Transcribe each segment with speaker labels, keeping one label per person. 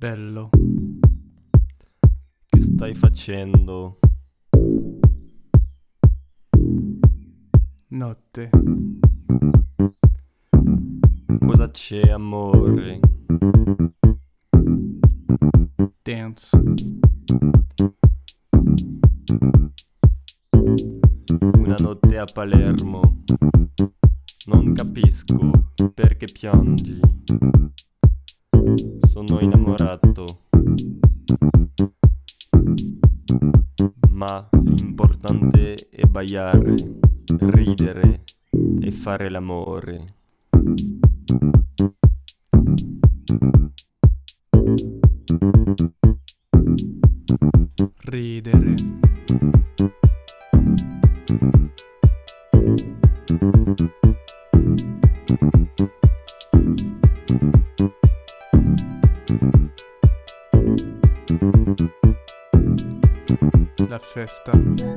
Speaker 1: Bello.
Speaker 2: Che stai facendo?
Speaker 1: Notte.
Speaker 2: Cosa c'è, amore?
Speaker 1: Dance.
Speaker 2: Una notte a Palermo. Non capisco perché piangi. Sono innamorato. Ma l'importante è ballare, ridere e fare l'amore.
Speaker 1: Ridere. La festa.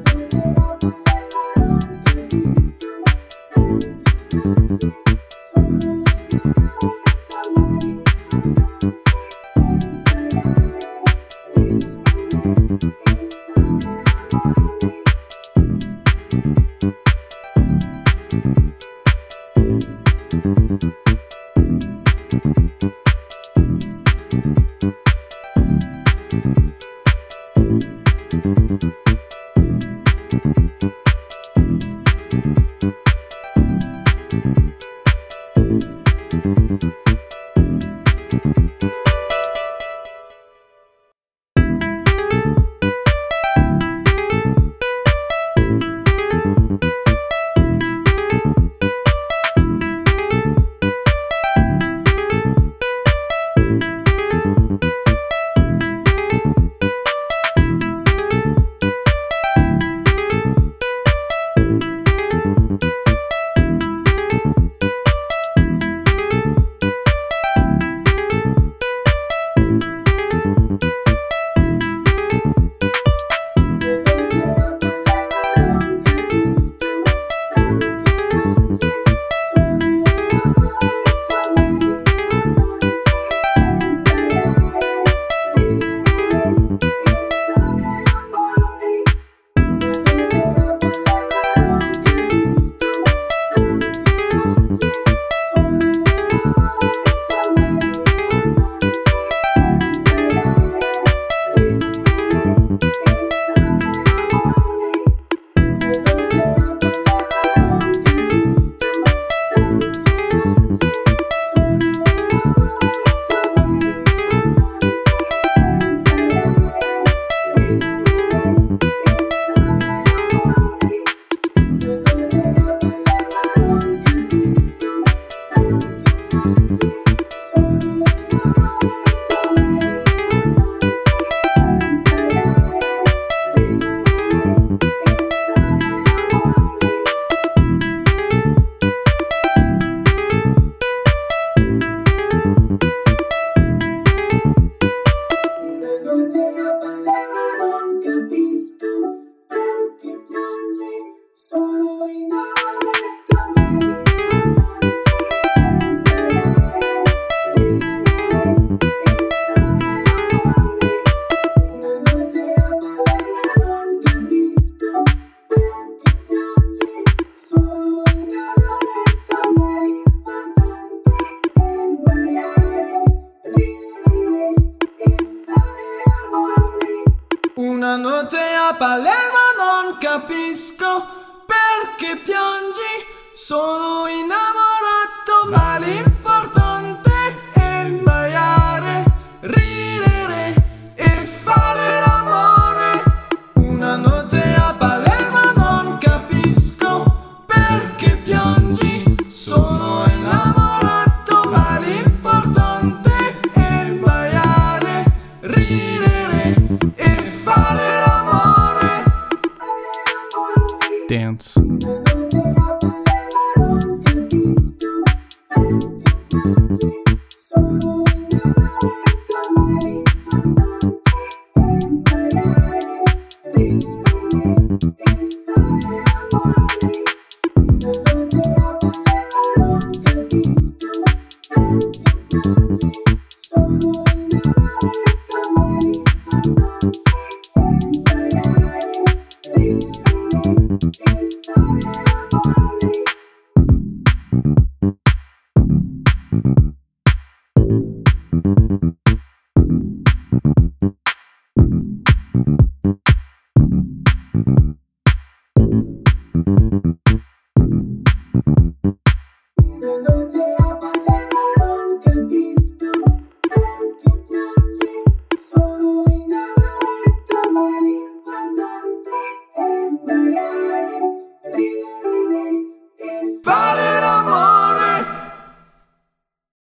Speaker 3: Una notte a Palermo non capisco perché piangi, sono innamorato ma l'importante è ballare, ridere e fare l'amore. Una notte a Palermo non capisco perché piangi, sono innamorato ma l'importante è ballare, ridere e fare l'amore.
Speaker 1: Dance.
Speaker 3: Easy.